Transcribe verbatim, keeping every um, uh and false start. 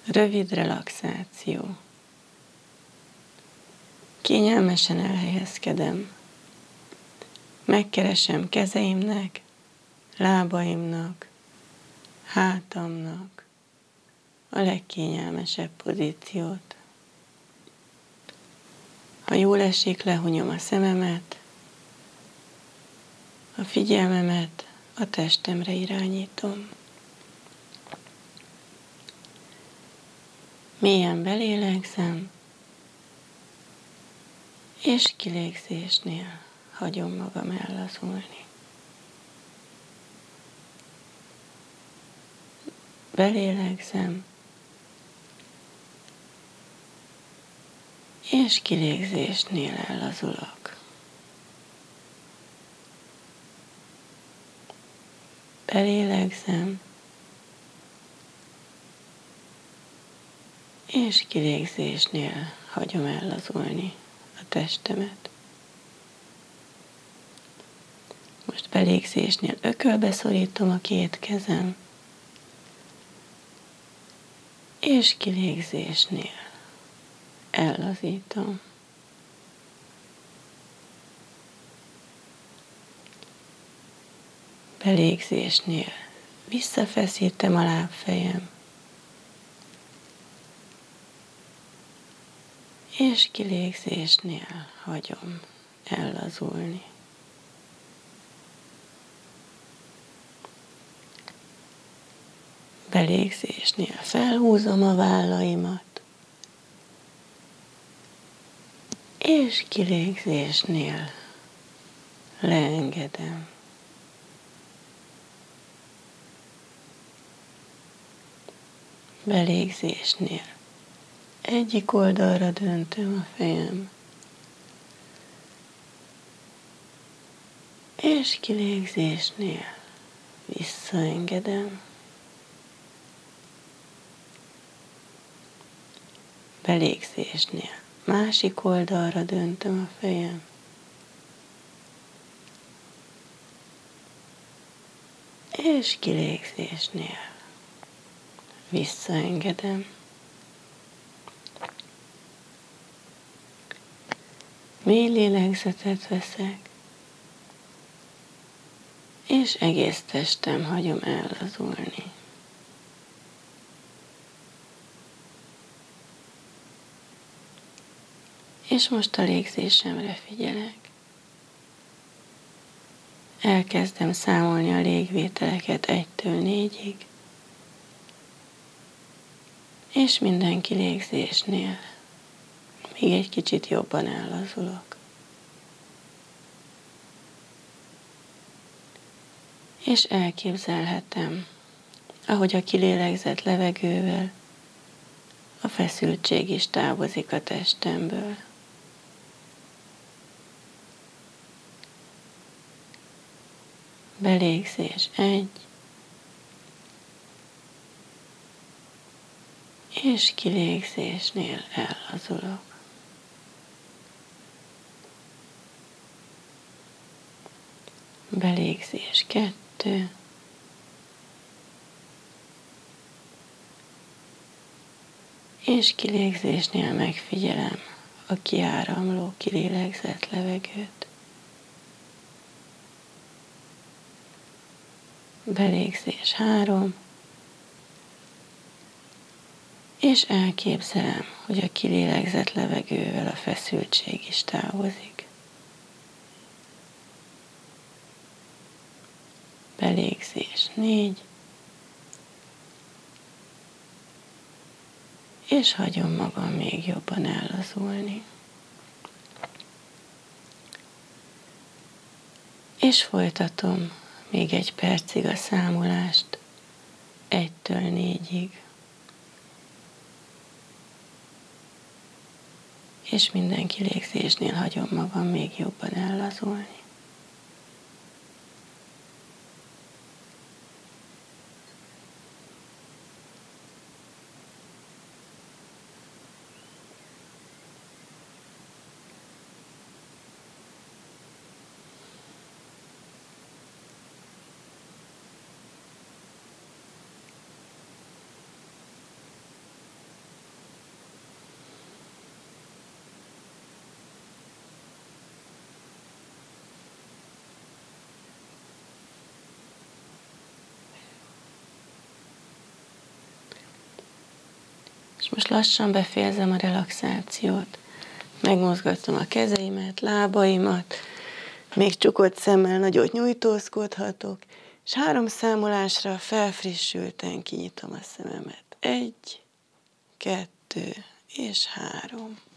Rövid relaxáció. Kényelmesen elhelyezkedem. Megkeresem kezeimnek, lábaimnak, hátamnak a legkényelmesebb pozíciót. Ha jól esik, lehunyom a szememet, a figyelmemet a testemre irányítom. Mélyen belélegzem, és kilégzésnél hagyom magam ellazulni. Belélegzem, és kilégzésnél ellazulok. Belélegzem, és kilégzésnél hagyom ellazulni a testemet. Most belégzésnél ökölbe szorítom a két kezem, és kilégzésnél ellazítom. Belégzésnél visszafeszítem a lábfejem, és kilégzésnél hagyom ellazulni. Belégzésnél felhúzom a vállaimat, és kilégzésnél leengedem. Belégzésnél egyik oldalra döntöm a fejem, és kilégzésnél visszaengedem. Belégzésnél másik oldalra döntöm a fejem, és kilégzésnél visszaengedem. Mély lélegzetet veszek, és egész testem hagyom ellazulni. És most a légzésemre figyelek. Elkezdem számolni a légvételeket egytől négyig, és minden kilégzésnél még egy kicsit jobban ellazulok. És elképzelhetem, ahogy a kilélegzett levegővel a feszültség is távozik a testemből. Belégzés egy, és kilégzésnél ellazulok. Belégzés kettő, és kilégzésnél megfigyelem a kiáramló, kilélegzett levegőt. Belégzés három, és elképzelem, hogy a kilélegzett levegővel a feszültség is távozik. Belégzés négy, és hagyom magam még jobban ellazulni. És folytatom még egy percig a számolást, egytől négyig. És minden kilégzésnél hagyom magam még jobban ellazulni. És most lassan befejezem a relaxációt. Megmozgatom a kezeimet, lábaimat, még csukott szemmel nagyot nyújtózkodhatok, és három számolásra felfrissülten kinyitom a szememet. Egy, kettő és három.